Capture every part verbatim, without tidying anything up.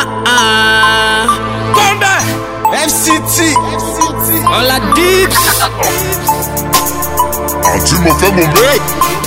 Uh-uh. Combat F C T on la dips. Àǹtí mo fẹ́ mu milk.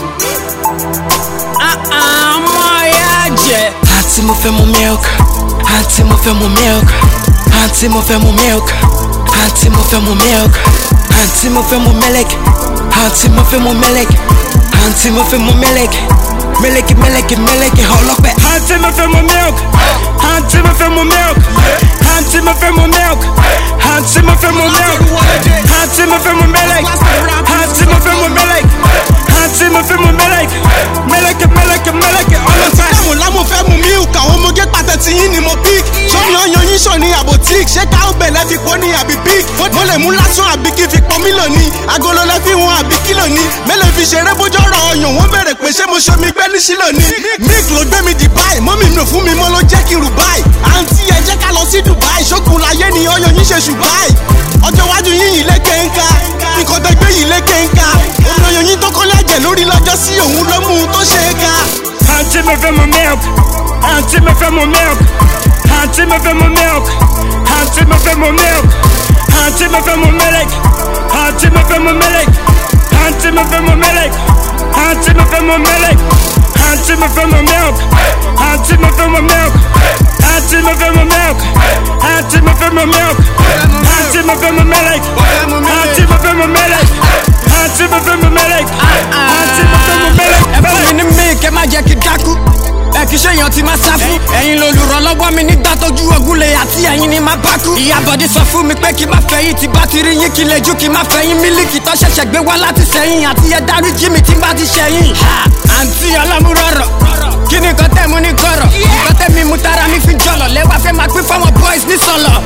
Uh-uh, moya jẹ. Àǹtí mo fẹ́ mu milk. Àǹtí mo fẹ́ mu milk. Àǹtí mo fẹ́ mu milk. Àǹtí mo fẹ́ mu milk. Àǹtí mo fẹ́ mu milk. Àǹtí mo fẹ́ mu milk. Àǹtí mo fẹ́ mu milk. Milk, milk, milk, ọlọ́pẹ́. Àǹtí mo fẹ́ mu milk. Àǹtí mo fẹ́ mu milk. Àǹtí mo fẹ́ mu milk. Àǹtí mo fẹ́ mu milk. Àǹtí mo fẹ́ mu milk. Àǹtí mo fẹ́ mu milk. Àǹtí mo fẹ́ mu milk. Milk, milk, milk, ọlọ́pẹ́. Mo lámò fẹ́ mu milk, àwọn ọmọge pàtẹ tí yín ni mo pick. Sọ́ni ọyàn yín sọ ní àbòtík, ṣé ká ó bẹ̀lẹ̀ fi pọ́ ní àbí pig. Mo lè mú lásán àbí kí fi pọ́n mílò ní. Agolo lẹ fi wọn àbí kílò ní. Mélòó fi ṣeré bójú ọ̀rọ̀ ọyàn, wọ́n bẹ̀rẹ̀ pé ṣé mo ṣe mi gbẹ́ ní sílò ní. Milk ló gbé mi Dubai, mọ́mì mi ò fún mi mọ́ ló jẹ́ kí n Dubai. Àǹtí ẹ jẹ́ ká lọ sí Dubai, ṣókun láyé ni ọyàn yín ṣe ṣùgbáì. Ọjọ́ iwájú yín yìí lé kéńká, nǹkan tẹ gbé yìí lé kéńká. Omi ọyàn yín tó kọ́lé ẹ̀jẹ̀ lórí lọ́jọ́ sí òun ló mú un tó ṣe é ká. Àǹtí mo fẹ́ mu milk. Àǹtí mo fẹ́ mu milk. Àǹtí mo fẹ́ mu milk. Àǹtí mo fẹ́ mu milk. Àǹtí mo fẹ́ mu milk. Àǹtí mo fẹ́ mu milk. Àǹtí mo fẹ́ mu milk. Àǹtí mo fẹ́ mu milk. Àǹtí mo fẹ́ mu milk. Àǹtí mo fẹ́ mu milk. Àǹtí mo fẹ́ mu milk. Àǹtí mo fẹ́ mu milk. Àǹtí mo fẹ́ mu milk. Àǹtí mo fẹ́ mu milk. Àǹtí mo fẹ́ mu milk. Àǹtí mo fẹ́ mu milk. Ẹ fún mi ní milk, ẹ má jẹ́ kí dákú. Ẹ kì í ṣe èèyàn tí máa sá fún. Ẹ̀yin lolùrànlọ́wọ́ mi nígbà tójú ogun lè àti ẹ̀yin ni máa bá kú. Ìyá Bọ̀dé sọ fún mi pé kí n má fẹ́ yín tí bá ti rí yín kí n lè jú kí n má fẹ́ yín mílíkì tó ṣẹ̀ṣẹ̀ gbé wá láti sẹ́yìn àti ẹ dáríjì mi tí n bá ti ṣẹ̀yìn. Àǹtí ọlọ́múrọ̀rọ̀ kí ni nǹkan tẹ́ mu ní kọ̀rọ̀? Nǹkan tẹ́ mi mú tara mi fi jọlọ̀ lẹ́wà fẹ́ máa pín fáwọn boys ní sọ̀lọ̀.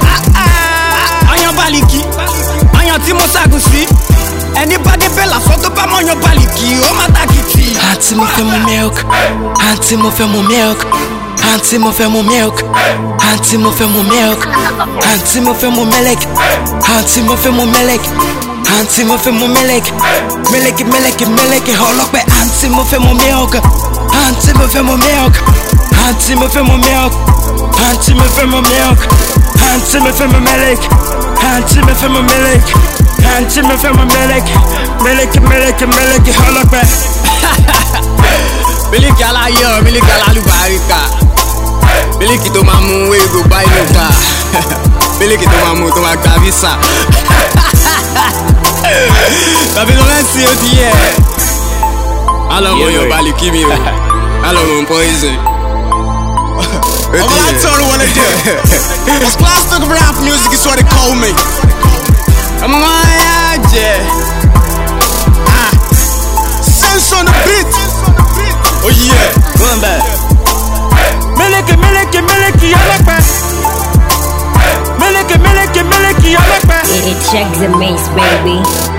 Ọyàn bálíkì, ọyàn tí mo ṣàgùn sí. Ẹni bá dé bẹ́ẹ̀ làfọ́ tó bá mọ̀yàn bálíkì, ó má tàkìtì. Àǹtí mo fẹ́ mu milk. Àǹtí mo fẹ́ mu milk. Àǹtí mo fẹ́ mu milk. Àǹtí mo fẹ́ mu milk. Àǹtí mo fẹ́ mu milk. Àǹtí mo fẹ́ mu milk. Àǹtí mo fẹ́ mu milk. Milk, milk, milk, ọlọ́pẹ́. Àǹtí mo fẹ́ mu milk. Àǹtí mo fẹ́ mu milk. Àǹtí mo fẹ́ mu milk. Àǹtí mo fẹ́ mu milk. Àǹtí mo fẹ́ mu milk. Àǹtí mo fẹ́ mu milk. Àǹtí mo fẹ́ mu milk. Milk, milk, milk, ọlọ́pẹ́. Mílíkì aláyọ̀, mílíkì alálùbáríkà. Mílíkì tó máa mú wéègò bá inú ká. Mílíkì tó máa mú tó máa gba visa. Tàbí lọ mẹ́sì ó ti yẹ. Alọ́mọ yóò balẹ̀ kí mi o. Alọ́mọ poison. Ọmọ láti ọrùn wọlé jẹ. Cause plastic rap music is what they call me. Ọmọ wọn yá jẹ. Sense on the beat. Oh yeah. Wọ́n bẹ̀. Mílíkì, mílíkì, mílíkì, ọlọ́pẹ́. Mílíkì, mílíkì, mílíkì, ọlọ́pẹ́. It, it checks the mace, baby.